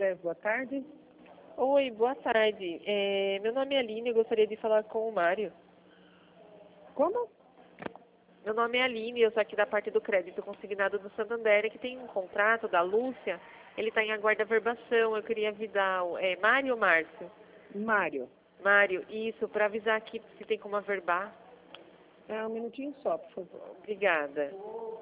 Expresso, boa tarde. Oi, boa tarde. Meu nome é Aline, eu gostaria de falar com o Mário. Como? Meu nome é Aline, eu sou aqui da parte do crédito consignado do Santander, que tem um contrato da Lúcia, ele está em aguarda verbação, eu queria avisar, Mário ou Márcio? Mário. Mário, isso, para avisar aqui se tem como averbar. Um minutinho só, por favor. Obrigada.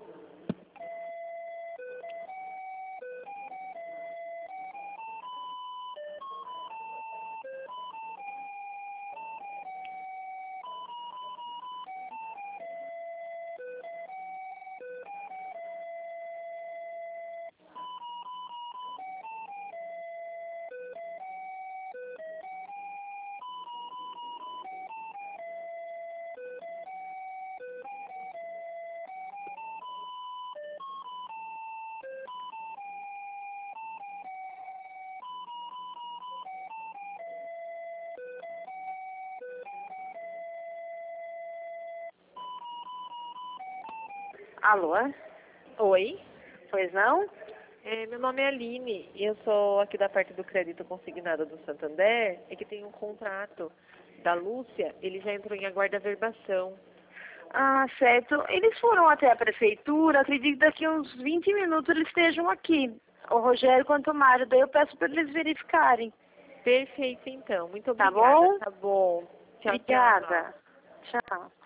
Alô? Oi, Pois não? meu nome é Aline, eu sou aqui da parte do crédito consignado do Santander, que tem um contrato da Lúcia, ele já entrou em aguarda verbação. Ah, certo. Eles foram até a prefeitura, acredito que daqui uns 20 minutos eles estejam aqui. O Rogério quanto o Mário, daí eu peço para eles verificarem. Perfeito, então. Muito Tá obrigada. bom? Tá bom. Tchau, tchau. Obrigada. Tchau.